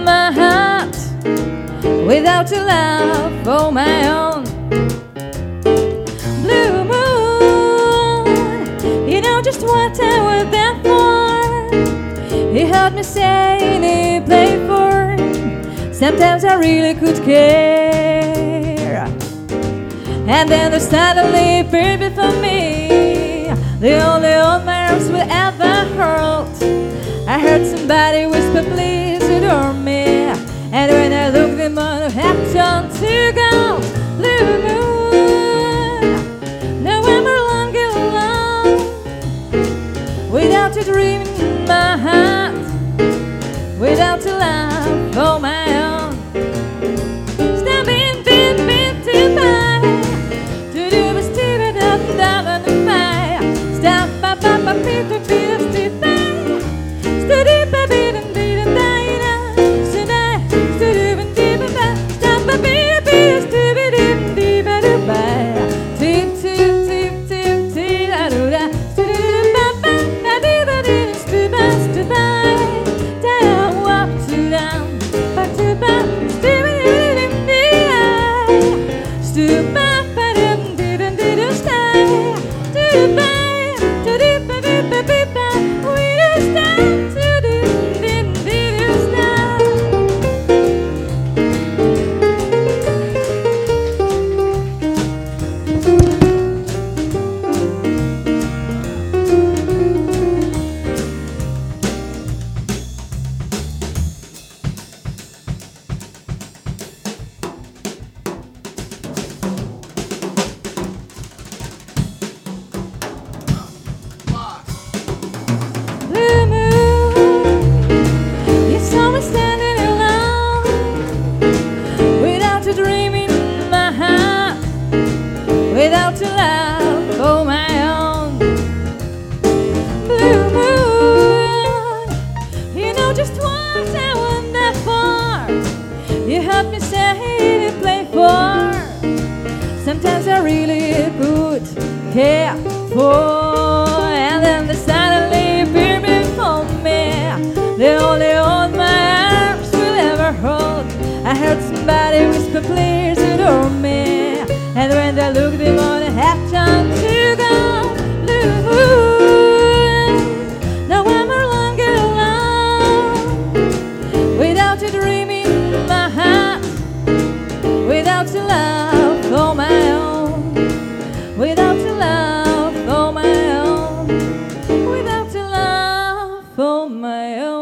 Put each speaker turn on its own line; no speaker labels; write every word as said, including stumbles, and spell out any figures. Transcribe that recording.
my heart without your love for my own. Blue moon, you know just what I was there for. You heard me saying you play for. Sometimes I really could care. And then there suddenly appeared before me the only old my arms will ever hold. I heard somebody whisper, please adore me. And when I looked, the moon had turned to gold. Blue moon, no I'm no longer alone. Without a dream in my heart, without a love for my own. Stabbing, been, been to buy, to do a stupid up, down on the fire. Stop, up, up, up, beat, beat, beat, beat, beat. Study, baby, and beat, and die, so die. Study, and deep, and back. Stop, beat, beat, stupid, and deep, and bye. Tip, tip, tip, tip, tip, da, do, da. Study, ba, ba, da, dee, ba, dee, stupid, stupid. Down, up, to down, back to back. Stupid, and dee, stupid, ba, dee, dee, dee, dee, dee, stay. Stupid. Without your love for my own. Blue moon, you know just what I want that for. You heard me say to play for. Sometimes I really could care for. And then they suddenly appear before me the only hold my arms will ever hold. I heard somebody whisper, please adore me. And when they looked, the morning had turned to gold. Blue moon, now I'm no longer alone. Without a dream in my heart, without your love for my own. Without your love for my own. Without your love for my own.